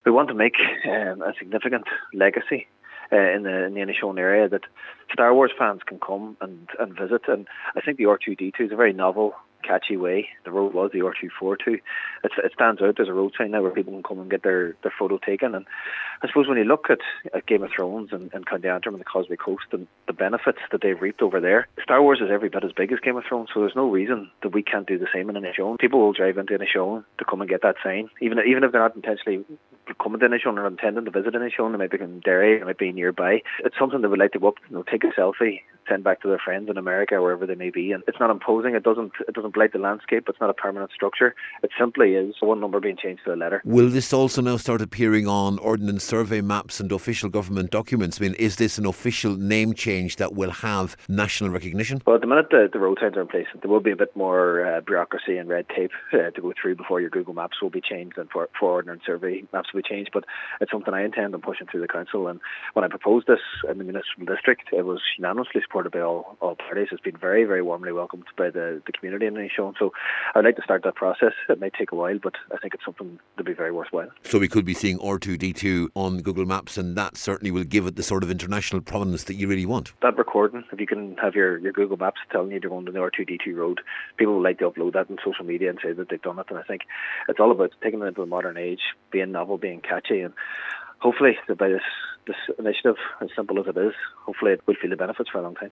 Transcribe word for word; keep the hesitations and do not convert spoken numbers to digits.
We want to make um, a significant legacy uh, in the in the Inishowen area that Star Wars fans can come and, and visit. And I think the R two D two is a very novel, catchy way. The road was the R two forty-two. It's, it stands out. There's a road sign now where people can come and get their, their photo taken. And I suppose when you look at, at Game of Thrones and, and County Antrim and the Causeway Coast and the benefits that they've reaped over there, Star Wars is every bit as big as Game of Thrones, so there's no reason that we can't do the same in Inishowen. People will drive into Inishowen to come and get that sign, even even if they're not intentionally coming to Inishowen or intending to visit Inishowen. They might be in Derry, they might be nearby. It's something they would like to go up, you know, take a selfie, send back to their friends in America or wherever they may be. And it's not imposing. It doesn't it doesn't blight the landscape. It's not a permanent structure. It simply is one number being changed to a letter. Will this also now start appearing on ordnance survey maps and official government documents? I mean, is this an official name change that will have national recognition? Well, at the minute the, the road signs are in place, there will be a bit more uh, bureaucracy and red tape uh, to go through before your Google Maps will be changed and for, for ordnance survey maps will be changed. But it's something I intend on pushing through the council. And when I proposed this in the municipal district, it was unanimously supported by all, all parties. It's been very, very warmly welcomed by the, the community in Inishowen. So I'd like to start that process. It may take a while, but I think it's something to be very worthwhile. So we could be seeing R two D two on Google Maps, and that certainly will give it the sort of international prominence that you really want. That recording, if you can have your, your Google Maps telling you you're going to the R two D two road, people will like to upload that on social media and say that they've done it. And I think it's all about taking it into the modern age, being novel, being catchy, and hopefully by this, this initiative, as simple as it is, hopefully it will feel the benefits for a long time.